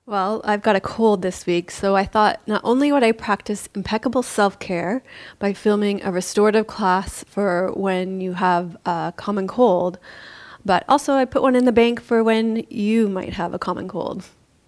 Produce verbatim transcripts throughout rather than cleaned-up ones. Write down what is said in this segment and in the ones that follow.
Well, I've got a cold this week, so I thought not only would I practice impeccable self care by filming a restorative class for when you have a common cold, but also I put one in the bank for when you might have a common cold.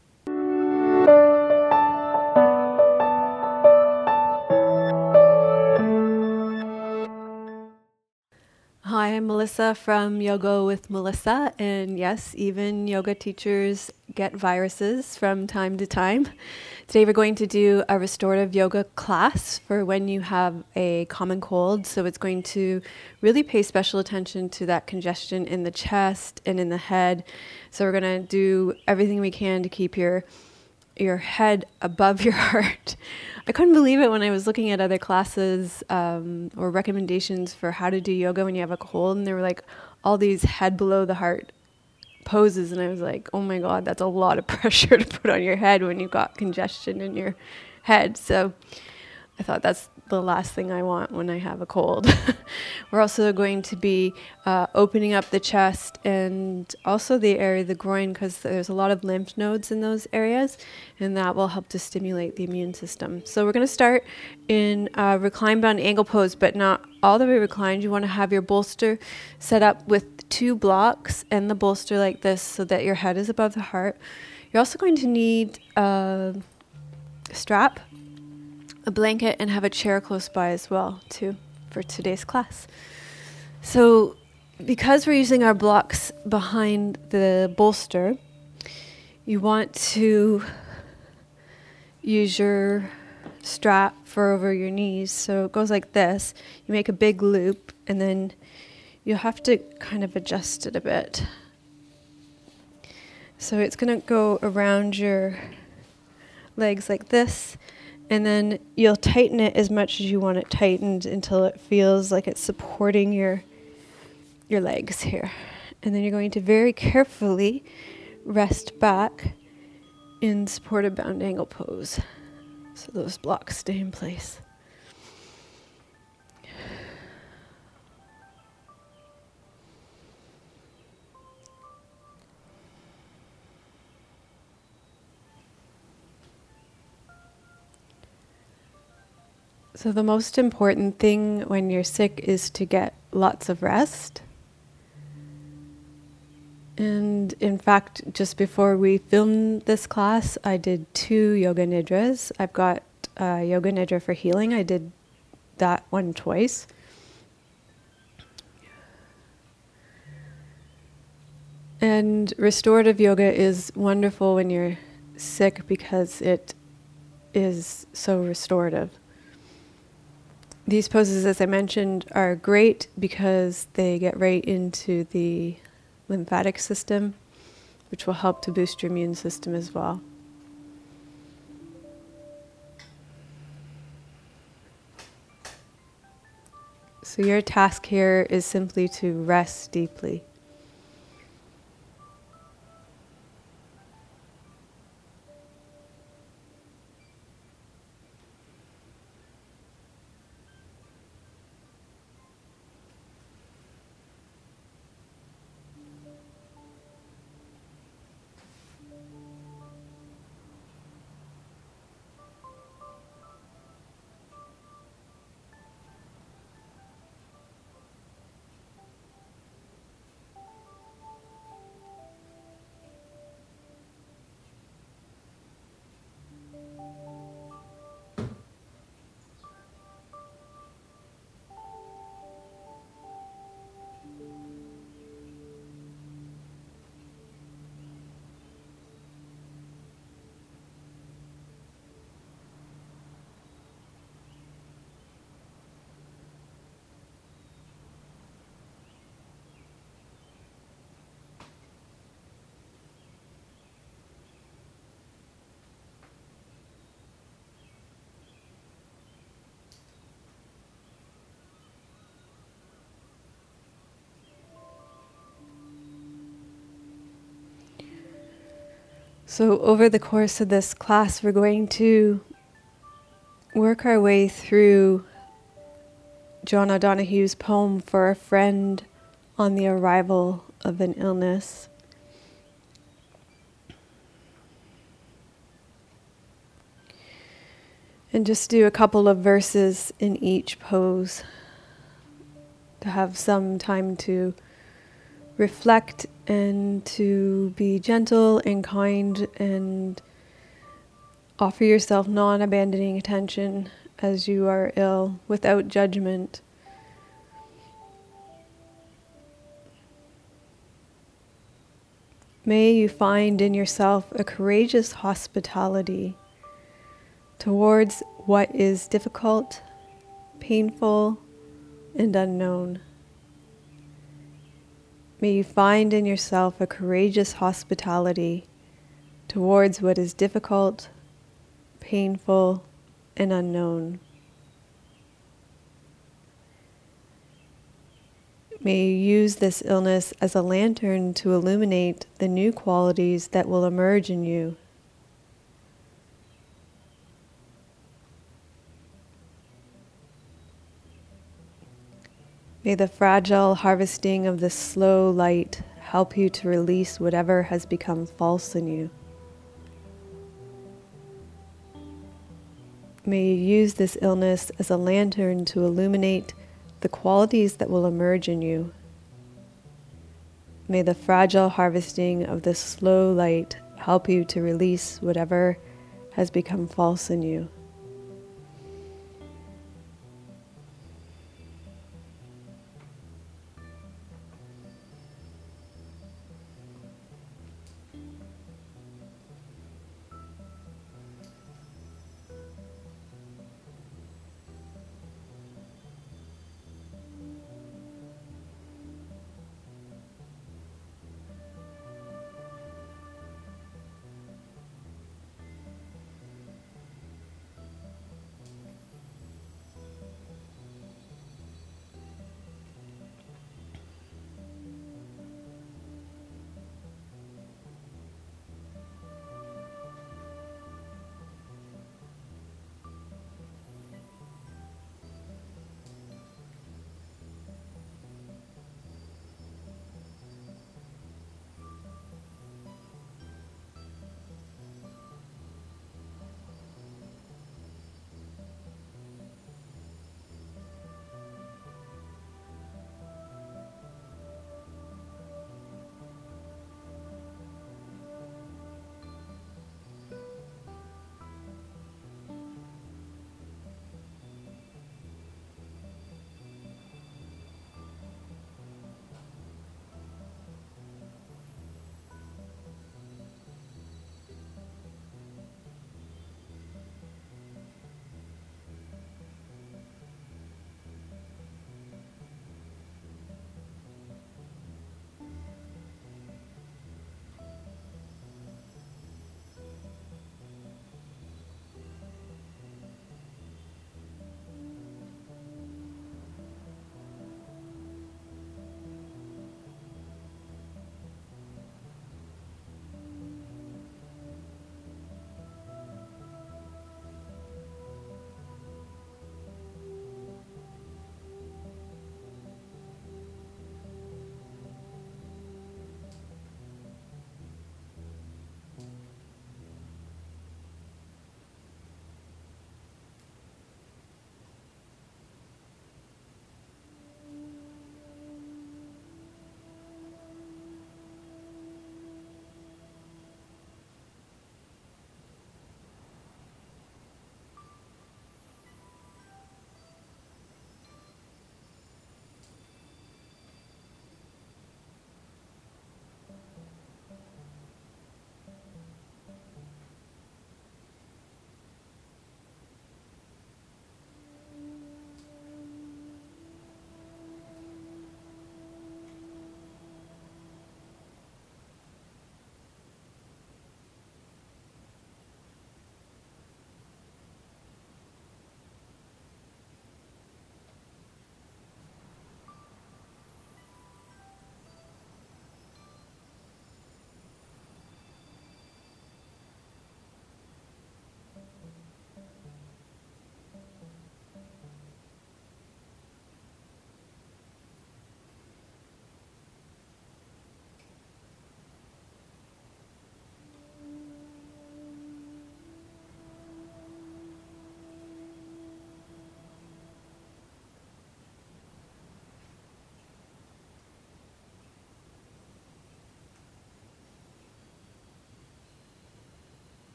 Hi, I'm Melissa from Yoga with Melissa, and yes, even yoga teachers get viruses from time to time. Today we're going to do a restorative yoga class for when you have a common cold, so it's going to really pay special attention to that congestion in the chest and in the head. So we're going to do everything we can to keep your your head above your heart. I couldn't believe it when I was looking at other classes um, or recommendations for how to do yoga when you have a cold, and there were like all these head below the heart poses, and I was like, oh my God, that's a lot of pressure to put on your head when you've got congestion in your head. So I thought that's the last thing I want when I have a cold. We're also going to be uh, opening up the chest and also the area of the groin, because there's a lot of lymph nodes in those areas, and that will help to stimulate the immune system. So we're going to start in uh, recline bound angle pose, but not all the way reclined. You want to have your bolster set up with two blocks and the bolster like this so that your head is above the heart. You're also going to need a strap, a blanket, and have a chair close by as well too for today's class. So because we're using our blocks behind the bolster, you want to use your strap for over your knees. So it goes like this. You make a big loop, and then you'll have to kind of adjust it a bit. So it's going to go around your legs like this, and then you'll tighten it as much as you want it tightened until it feels like it's supporting your your legs here. And then you're going to very carefully rest back in supported bound angle pose, so those blocks stay in place. So the most important thing when you're sick is to get lots of rest. And in fact, just before we filmed this class, I did two yoga nidras. I've got uh, yoga nidra for healing. I did that one twice. And restorative yoga is wonderful when you're sick because it is so restorative. These poses, as I mentioned, are great because they get right into the lymphatic system, which will help to boost your immune system as well. So your task here is simply to rest deeply. So over the course of this class, we're going to work our way through John O'Donohue's poem for a friend on the arrival of an illness. And just do a couple of verses in each pose to have some time to reflect and to be gentle and kind and offer yourself non-abandoning attention as you are ill without judgment. May you find in yourself a courageous hospitality towards what is difficult, painful, and unknown. May you find in yourself a courageous hospitality towards what is difficult, painful, and unknown. May you use this illness as a lantern to illuminate the new qualities that will emerge in you. May the fragile harvesting of this slow light help you to release whatever has become false in you. May you use this illness as a lantern to illuminate the qualities that will emerge in you. May the fragile harvesting of this slow light help you to release whatever has become false in you.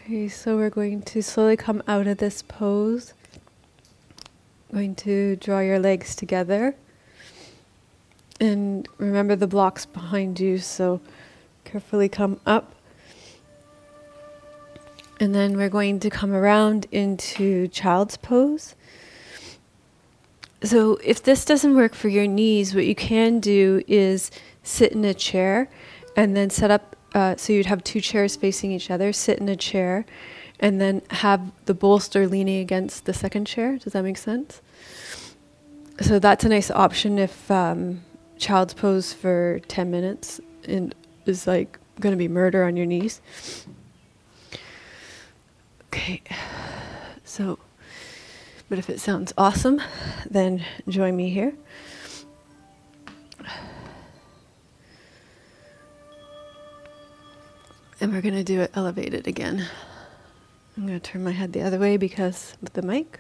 Okay, so we're going to slowly come out of this pose. Going to draw your legs together. And remember the blocks behind you, so carefully come up. And then we're going to come around into child's pose. So if this doesn't work for your knees, what you can do is sit in a chair and then set up, uh, so you'd have two chairs facing each other, sit in a chair, and then have the bolster leaning against the second chair. Does that make sense? So that's a nice option if um, child's pose for ten minutes and is like going to be murder on your knees. Okay, so, but if it sounds awesome, then join me here. And we're going to do it elevated again. I'm going to turn my head the other way because of the mic.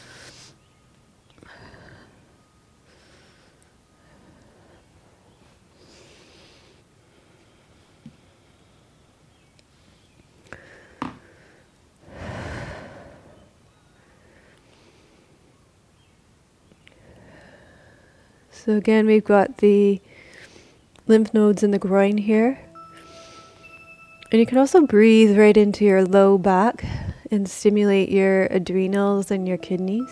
So again, we've got the lymph nodes in the groin here. And you can also breathe right into your low back and stimulate your adrenals and your kidneys.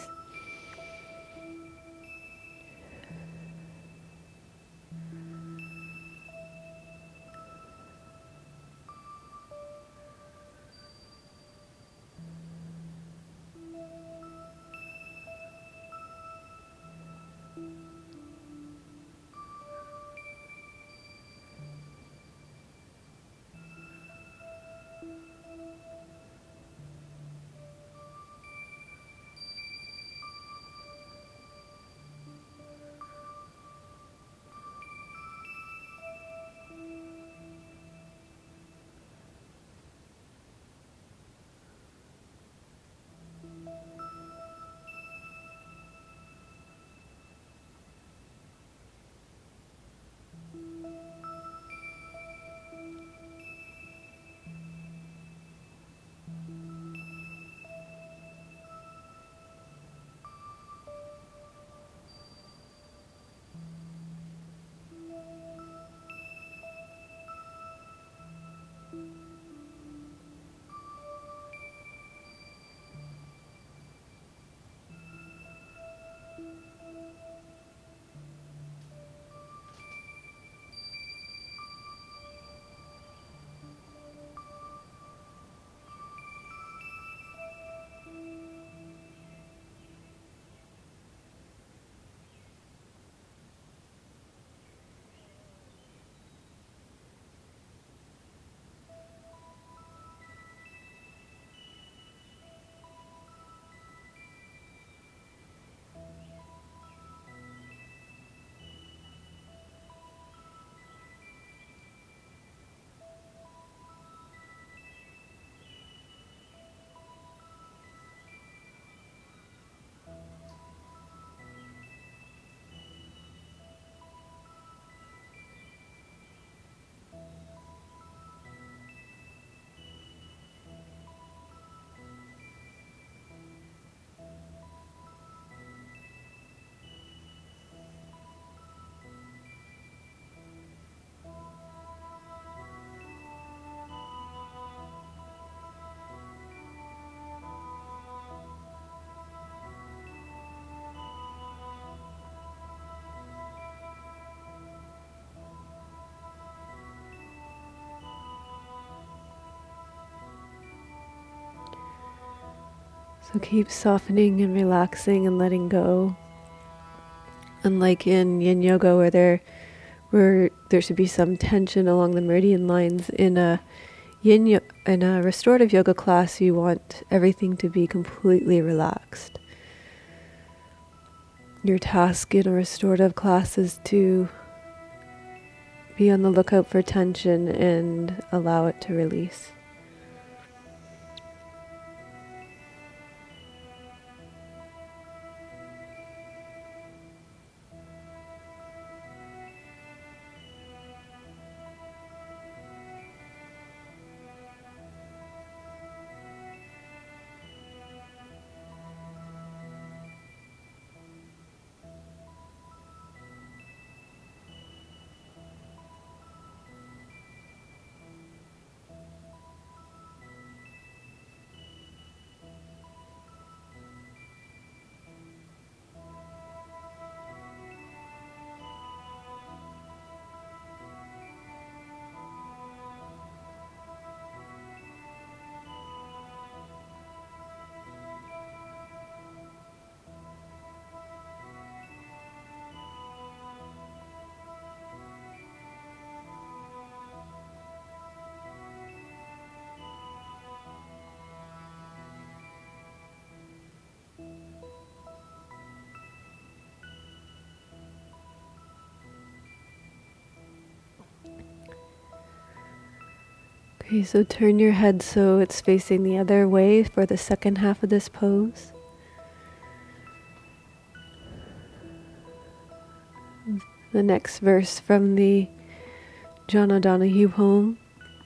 So keep softening and relaxing and letting go. Unlike in yin yoga where there where there should be some tension along the meridian lines, in a yin yo- in a restorative yoga class you want everything to be completely relaxed. Your task in a restorative class is to be on the lookout for tension and allow it to release. Okay, so turn your head so it's facing the other way for the second half of this pose. The next verse from the John O'Donohue poem.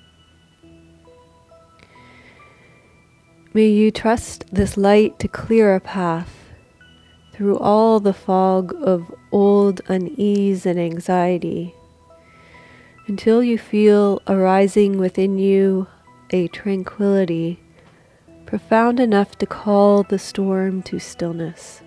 May you trust this light to clear a path through all the fog of old unease and anxiety, until you feel arising within you a tranquility profound enough to call the storm to stillness.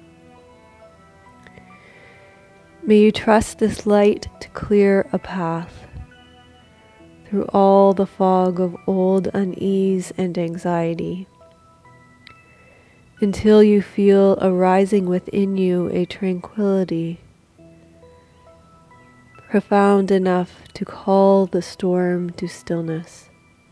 May you trust this light to clear a path through all the fog of old unease and anxiety, until you feel arising within you a tranquility profound enough to call the storm to stillness.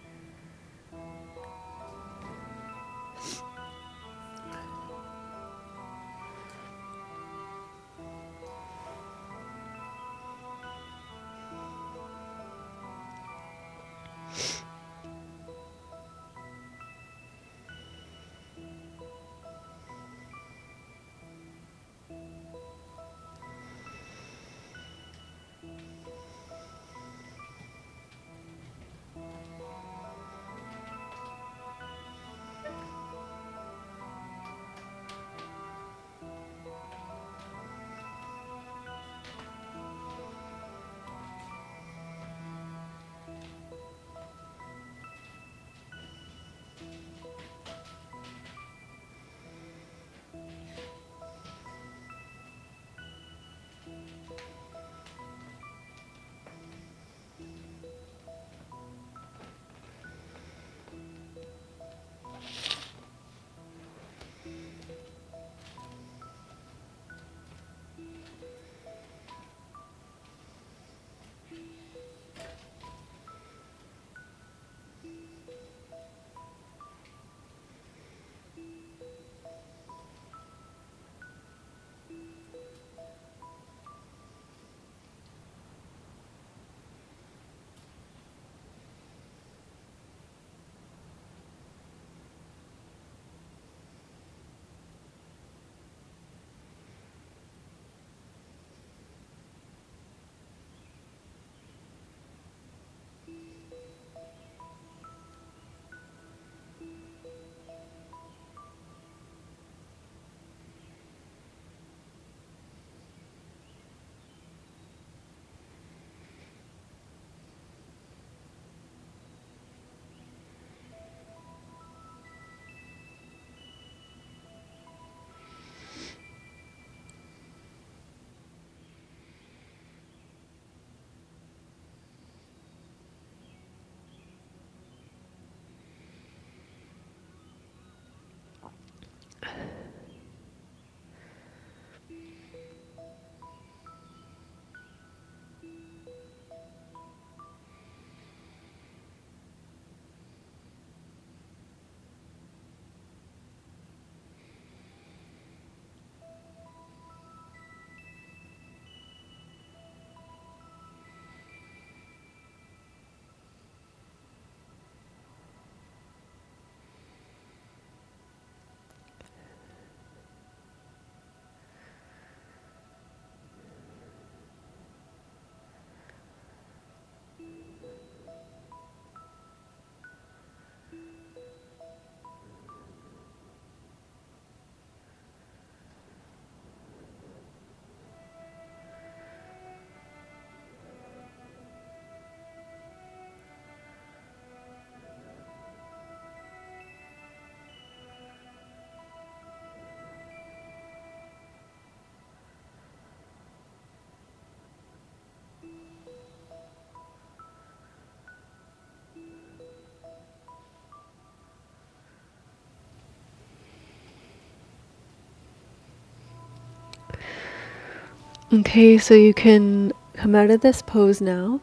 Okay, so you can come out of this pose now,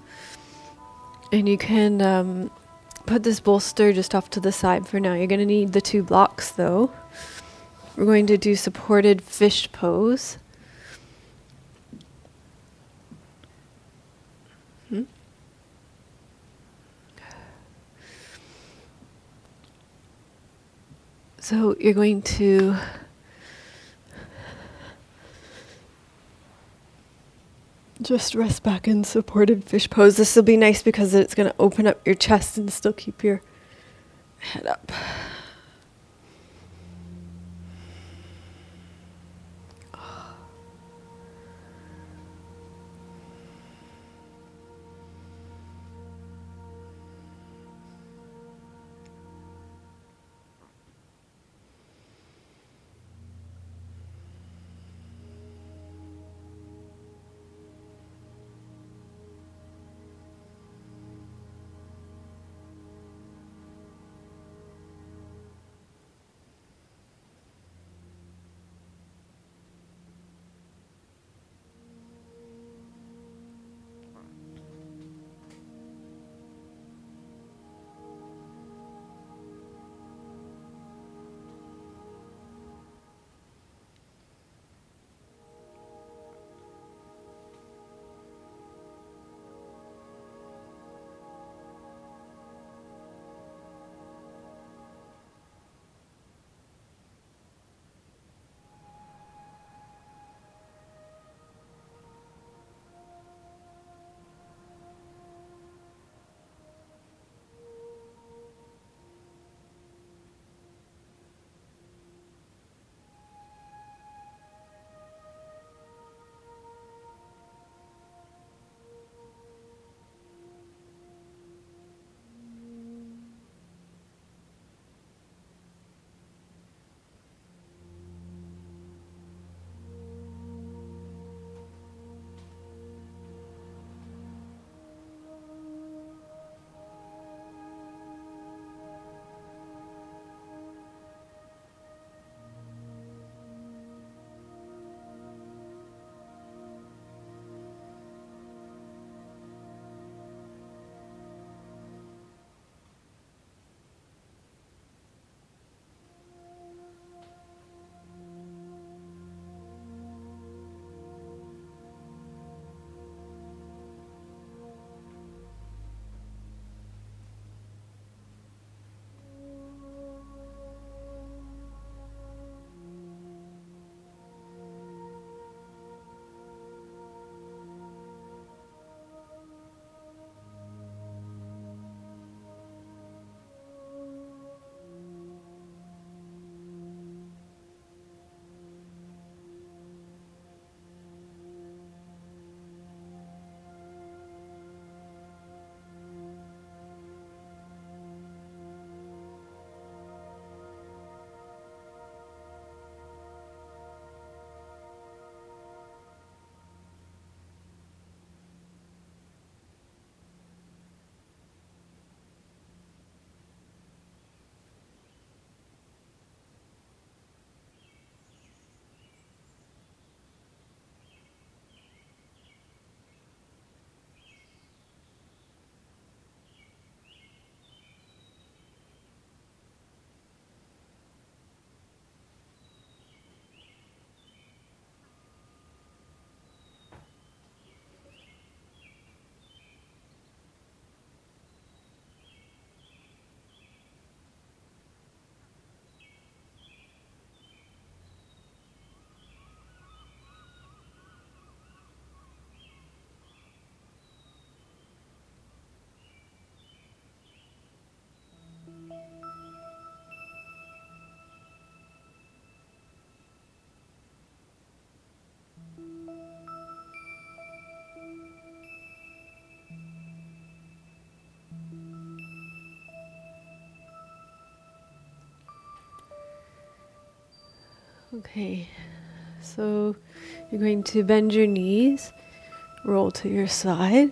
and you can um, put this bolster just off to the side for now. You're going to need the two blocks though. We're going to do supported fish pose. Hmm? So you're going to just rest back in supported fish pose. This will be nice because it's going to open up your chest and still keep your head up. Okay, so you're going to bend your knees, roll to your side.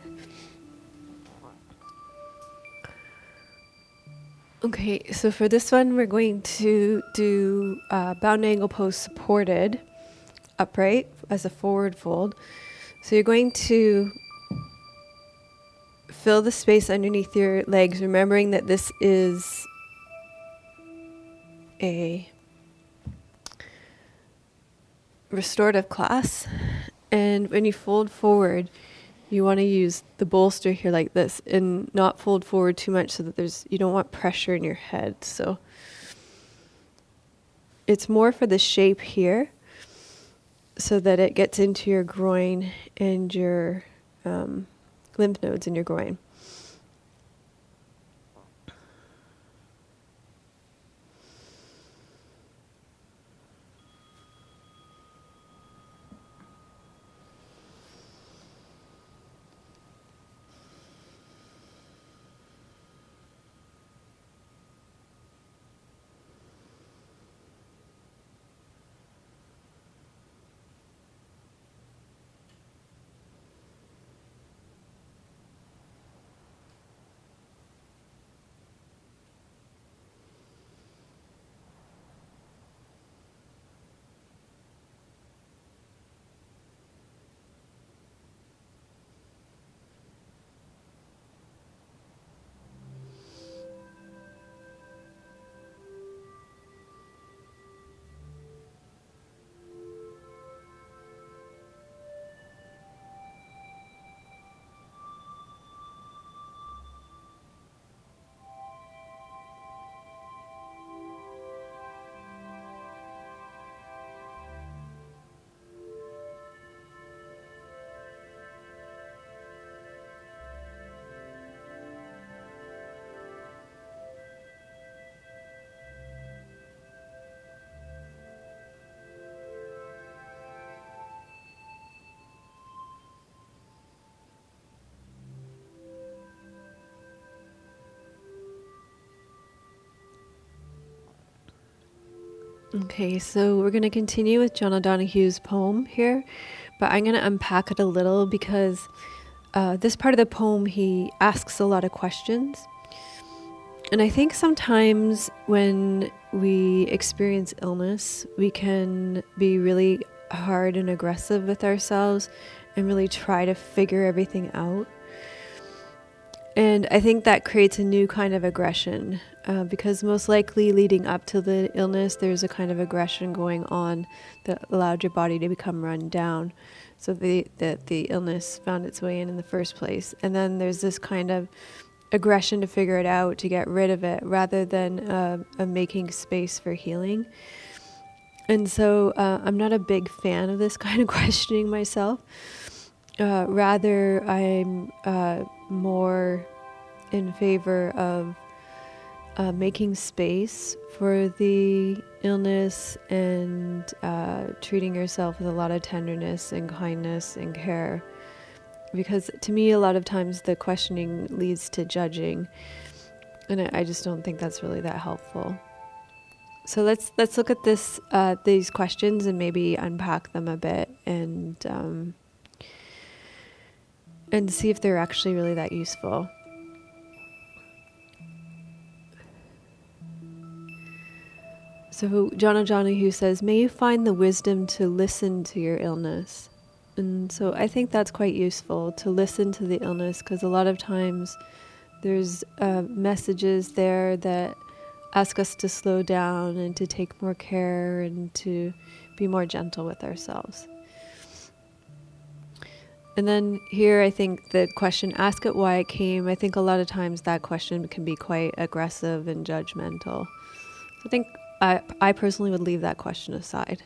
Okay, so for this one, we're going to do uh, bound angle pose supported, upright as a forward fold. So you're going to fill the space underneath your legs, remembering that this is a restorative class, and when you fold forward, you want to use the bolster here like this and not fold forward too much so that there's you don't want pressure in your head. So it's more for the shape here, so that it gets into your groin and your um, lymph nodes in your groin. Okay, so we're going to continue with John O'Donohue's poem here, but I'm going to unpack it a little because uh, this part of the poem, he asks a lot of questions. And I think sometimes when we experience illness, we can be really hard and aggressive with ourselves and really try to figure everything out. And I think that creates a new kind of aggression, uh, because most likely leading up to the illness, there's a kind of aggression going on that allowed your body to become run down, so the, that the illness found its way in in the first place. And then there's this kind of aggression to figure it out, to get rid of it, rather than uh, a making space for healing. And so uh, I'm not a big fan of this kind of questioning myself. Uh, rather, I'm uh, more in favor of uh, making space for the illness and uh, treating yourself with a lot of tenderness and kindness and care. Because to me, a lot of times the questioning leads to judging, and I, I just don't think that's really that helpful. So let's let's look at this uh, these questions and maybe unpack them a bit and. Um, and see if they're actually really that useful. So John O'Donohue says, may you find the wisdom to listen to your illness. And so I think that's quite useful, to listen to the illness, because a lot of times there's uh, messages there that ask us to slow down and to take more care and to be more gentle with ourselves. And then here, I think the question, ask it why it came, I think a lot of times that question can be quite aggressive and judgmental. So I think I, I personally would leave that question aside.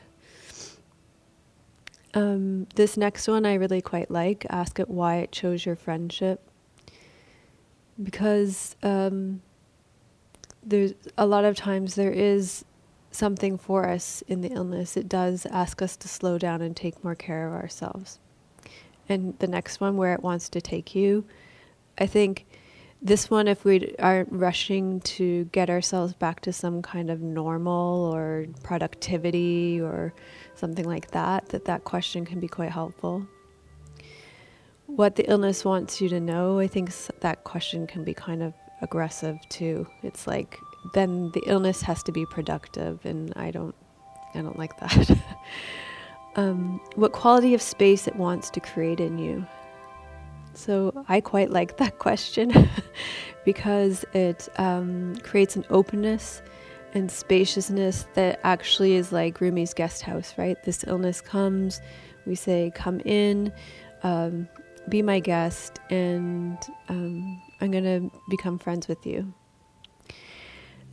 Um, this next one I really quite like, ask it why it chose your friendship. Because um, there's a lot of times there is something for us in the illness. It does ask us to slow down and take more care of ourselves. And the next one, where it wants to take you, I think this one, if we aren't rushing to get ourselves back to some kind of normal or productivity or something like that, that that question can be quite helpful. What the illness wants you to know, I think that question can be kind of aggressive too. It's like, then the illness has to be productive, and I don't, I don't like that. Um, what quality of space it wants to create in you. So I quite like that question because it um, creates an openness and spaciousness that actually is like Rumi's guest house, right? This illness comes, we say, come in, um, be my guest, and um, I'm going to become friends with you.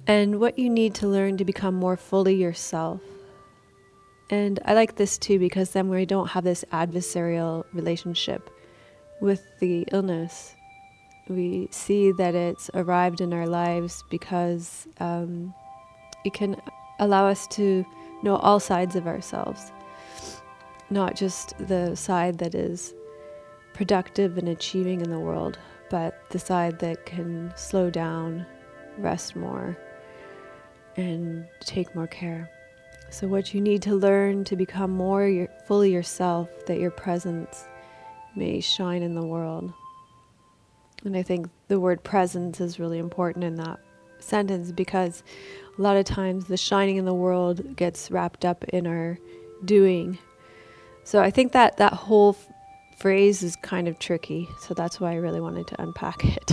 and what you need to learn to become more fully yourself. And I like this too, because then we don't have this adversarial relationship with the illness. We see that it's arrived in our lives because um, it can allow us to know all sides of ourselves, not just the side that is productive and achieving in the world, but the side that can slow down, rest more, and take more care. So what you need to learn to become more your, fully yourself, that your presence may shine in the world. And I think the word presence is really important in that sentence, because a lot of times the shining in the world gets wrapped up in our doing. So I think that that whole f- phrase is kind of tricky. So that's why I really wanted to unpack it.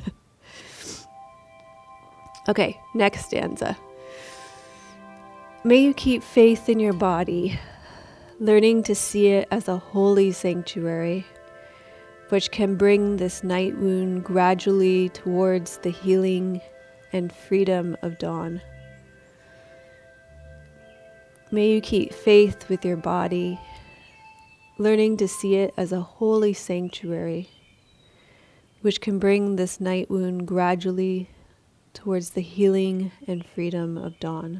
Okay, next stanza. May you keep faith in your body, learning to see it as a holy sanctuary, which can bring this night wound gradually towards the healing and freedom of dawn. May you keep faith with your body, learning to see it as a holy sanctuary, which can bring this night wound gradually towards the healing and freedom of dawn.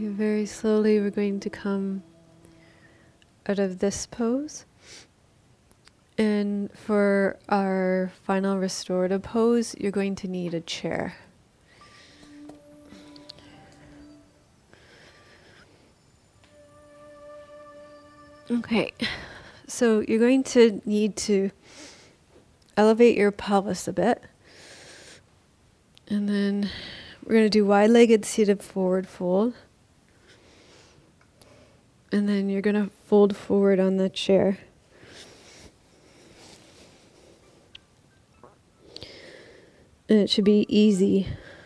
Okay, very slowly we're going to come out of this pose. And for our final restorative pose, you're going to need a chair. Okay, so you're going to need to elevate your pelvis a bit. And then we're going to do wide-legged seated forward fold. And then you're going to fold forward on the chair. And it should be easy.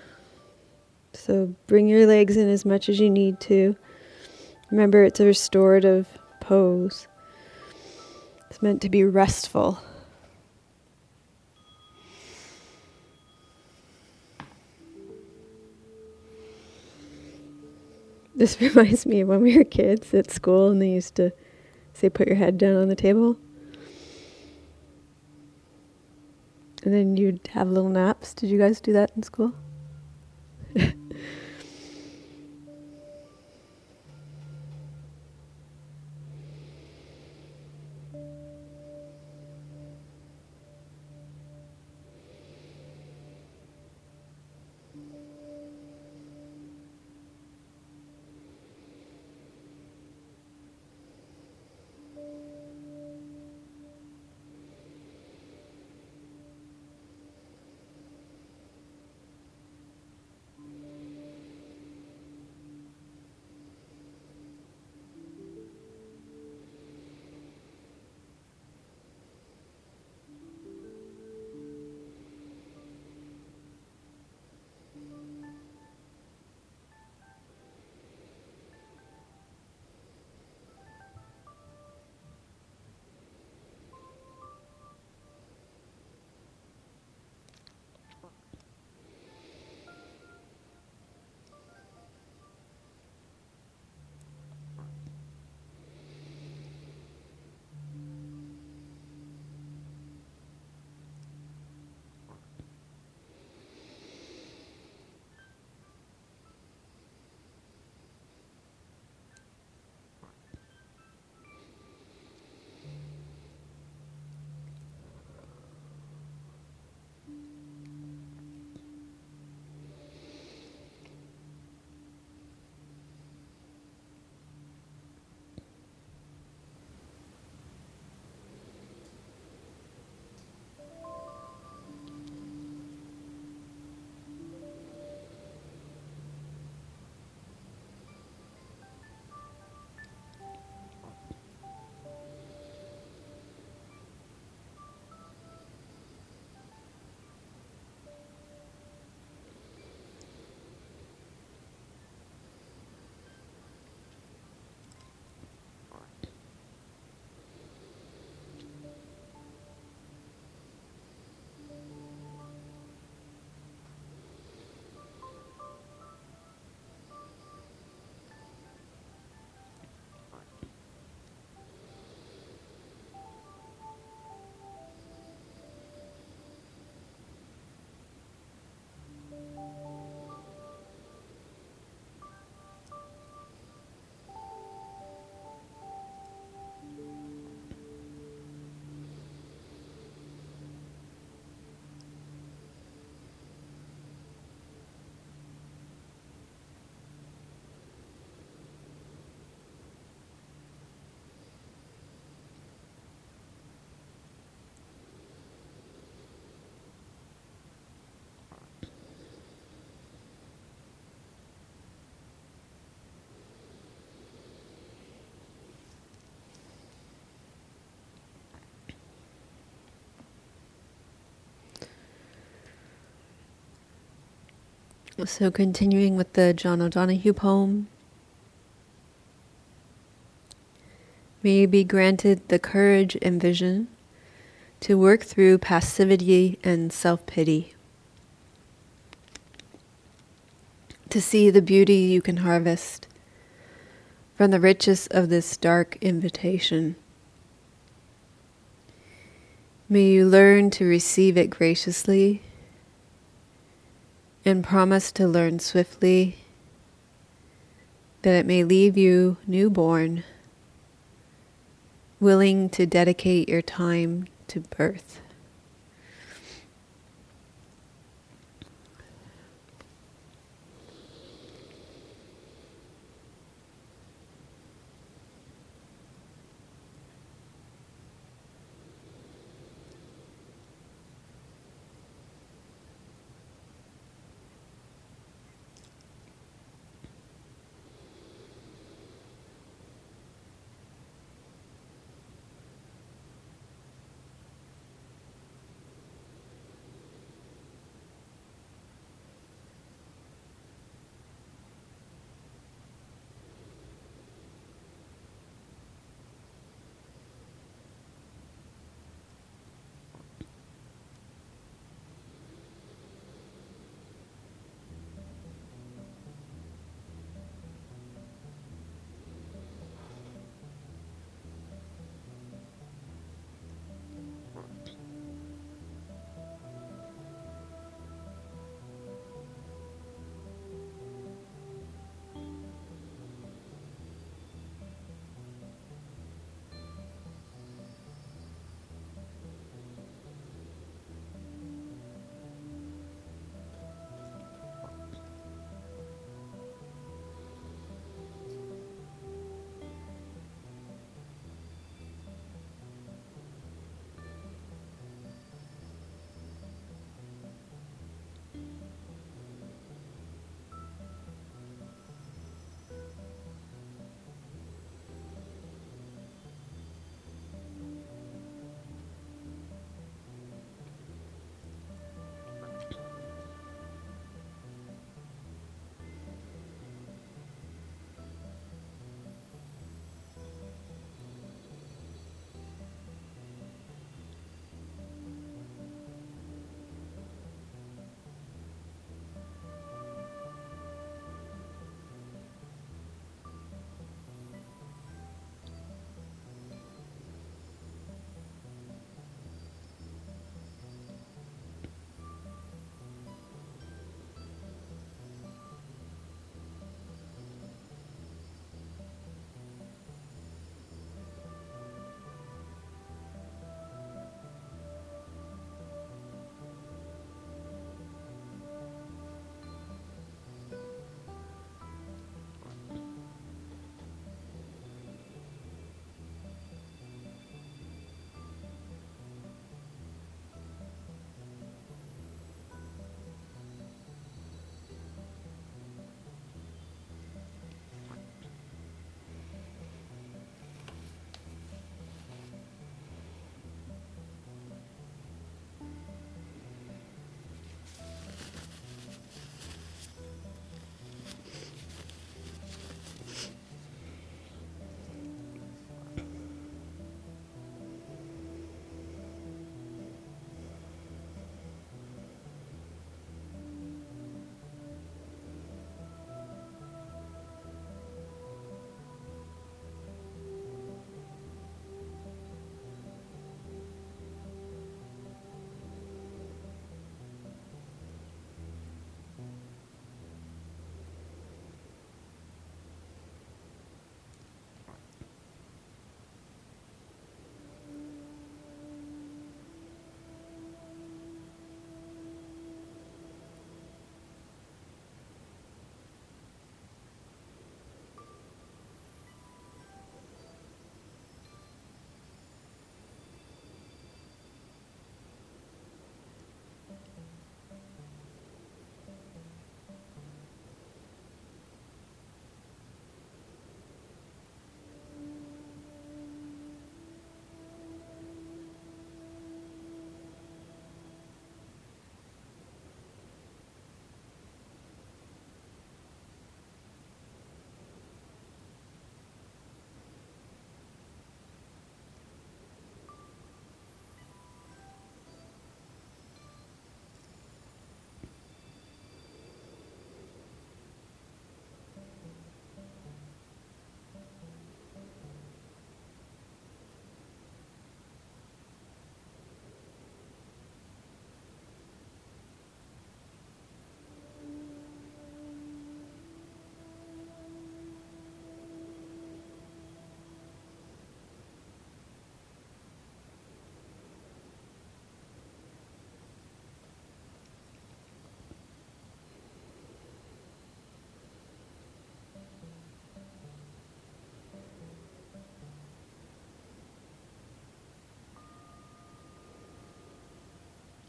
So bring your legs in as much as you need to. Remember, it's a restorative pose. It's meant to be restful. This reminds me of when we were kids at school and they used to say, put your head down on the table. And then you'd have little naps. Did you guys do that in school? So continuing with the John O'Donohue poem. May you be granted the courage and vision to work through passivity and self-pity, to see the beauty you can harvest from the richest of this dark invitation. May you learn to receive it graciously and promise to learn swiftly that it may leave you newborn, willing to dedicate your time to birth.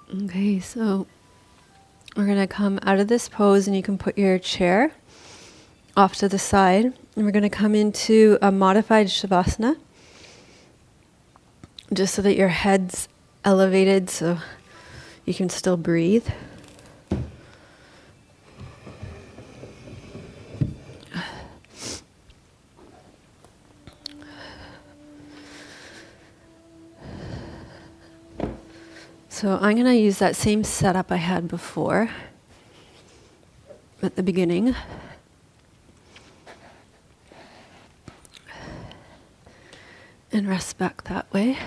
Okay, so we're going to come out of this pose, and you can put your chair off to the side. And we're going to come into a modified Shavasana, just so that your head's elevated so you can still breathe. So I'm going to use that same setup I had before at the beginning. And rest back that way.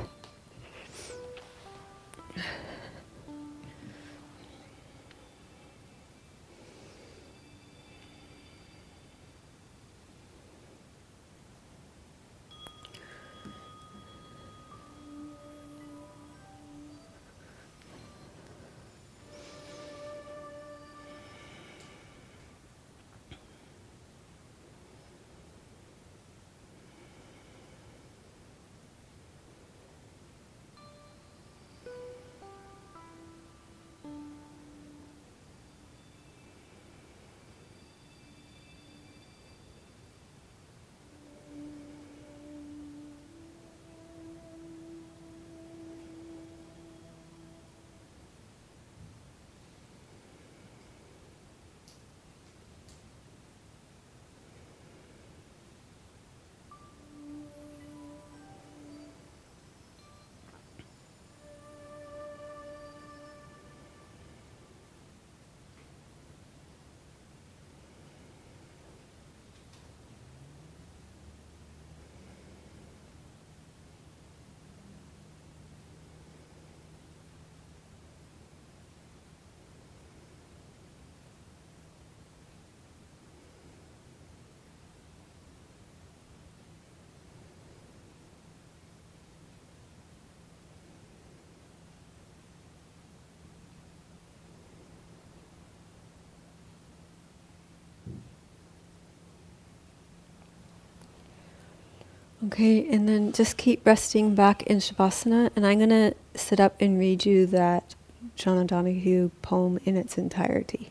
Okay, and then just keep resting back in Shavasana, and I'm going to sit up and read you that John O'Donohue poem in its entirety.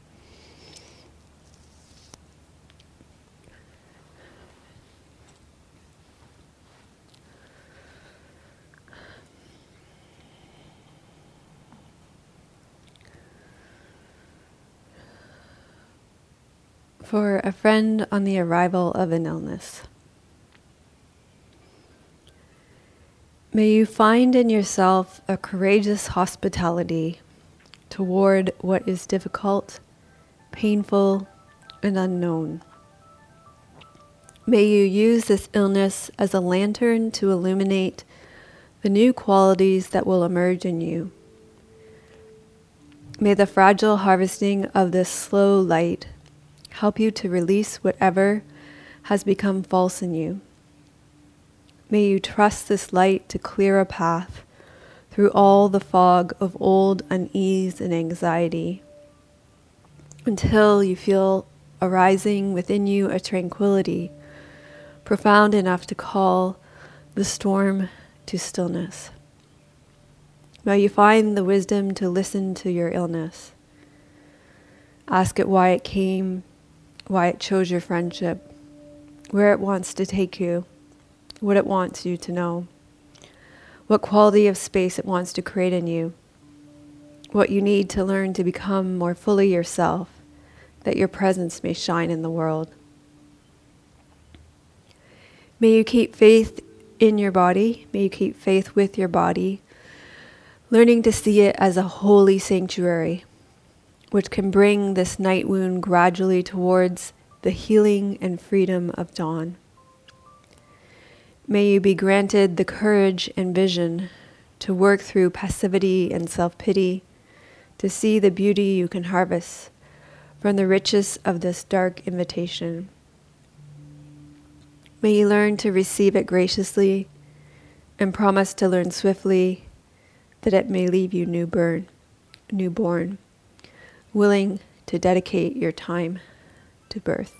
For a friend on the arrival of an illness. May you find in yourself a courageous hospitality toward what is difficult, painful, and unknown. May you use this illness as a lantern to illuminate the new qualities that will emerge in you. May the fragile harvesting of this slow light help you to release whatever has become false in you. May you trust this light to clear a path through all the fog of old unease and anxiety, until you feel arising within you a tranquility profound enough to call the storm to stillness. May you find the wisdom to listen to your illness. Ask it why it came, why it chose your friendship, where it wants to take you, what it wants you to know, what quality of space it wants to create in you, what you need to learn to become more fully yourself, that your presence may shine in the world. May you keep faith in your body, may you keep faith with your body, learning to see it as a holy sanctuary, which can bring this night wound gradually towards the healing and freedom of dawn. May you be granted the courage and vision to work through passivity and self-pity, to see the beauty you can harvest from the riches of this dark invitation. May you learn to receive it graciously and promise to learn swiftly, that it may leave you newborn, newborn, willing to dedicate your time to birth.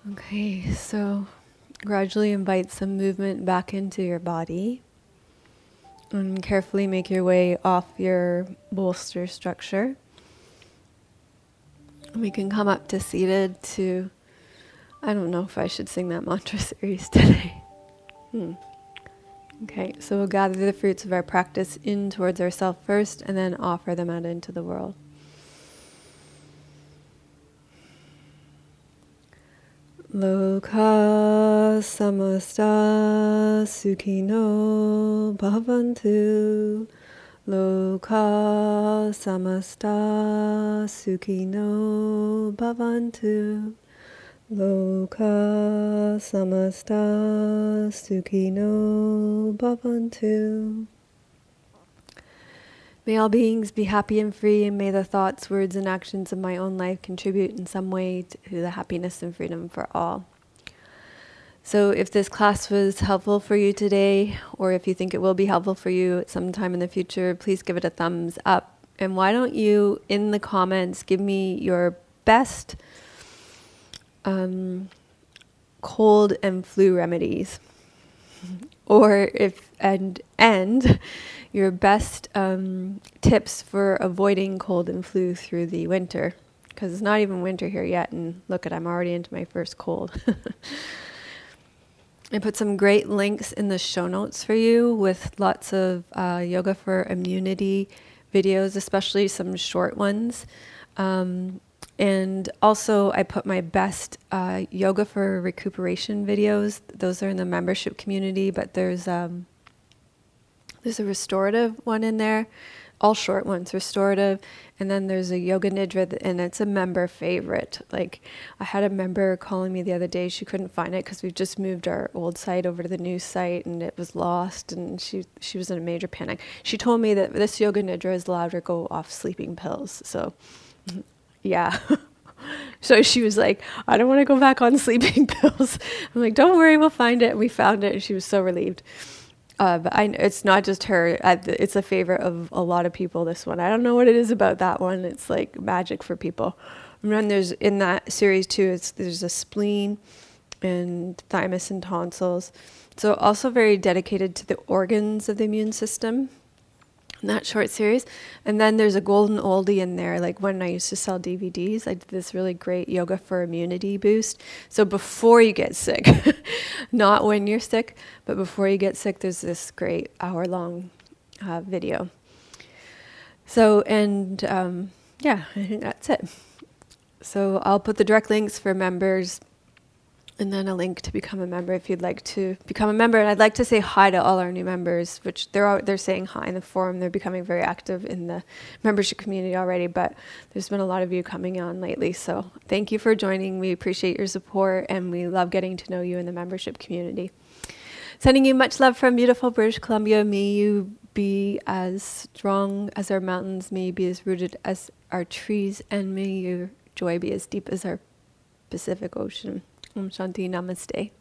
Okay, so gradually invite some movement back into your body and carefully make your way off your bolster structure. We can come up to seated to, I don't know if I should sing that mantra series today. Hmm. Okay, so we'll gather the fruits of our practice in towards ourselves first and then offer them out into the world. Loka samasta sukhino bhavantu. Loka samasta sukhino bhavantu. Loka samasta sukhino bhavantu. May all beings be happy and free, and may the thoughts, words, and actions of my own life contribute in some way to the happiness and freedom for all. So if this class was helpful for you today, or if you think it will be helpful for you at some time in the future, please give it a thumbs up. And why don't you, in the comments, give me your best um, cold and flu remedies. Or if, and, and your best um, tips for avoiding cold and flu through the winter. Because it's not even winter here yet, and look at, I'm already into my first cold. I put some great links in the show notes for you with lots of uh, yoga for immunity videos, especially some short ones. Um, and also I put my best uh, yoga for recuperation videos. Those are in the membership community, but there's um, there's a restorative one in there, all short ones, restorative. And then there's a yoga nidra, and it's a member favorite. Like, I had a member calling me the other day. She couldn't find it because we just moved our old site over to the new site, and it was lost, and she she was in a major panic. She told me that this yoga nidra has allowed her to go off sleeping pills. So, yeah. So she was like, I don't want to go back on sleeping pills. I'm like, don't worry, we'll find it. And we found it, and she was so relieved. Uh, but I, it's not just her. It's a favorite of a lot of people, this one. I don't know what it is about that one. It's like magic for people. And then there's, in that series too, it's, there's a spleen and thymus and tonsils. So also very dedicated to the organs of the immune system in that short series. And then there's a golden oldie in there. Like when I used to sell D V Ds, I did this really great yoga for immunity boost. So before you get sick, not when you're sick, but before you get sick, there's this great hour-long uh, video. So, and um, yeah, I think that's it. So I'll put the direct links for members, and then a link to become a member if you'd like to become a member. And I'd like to say hi to all our new members, which they're all, they're saying hi in the forum. They're becoming very active in the membership community already, but there's been a lot of you coming on lately. So thank you for joining. We appreciate your support, and we love getting to know you in the membership community. Sending you much love from beautiful British Columbia. May you be as strong as our mountains. May you be as rooted as our trees, and may your joy be as deep as our Pacific Ocean. Om Shanti, Namaste.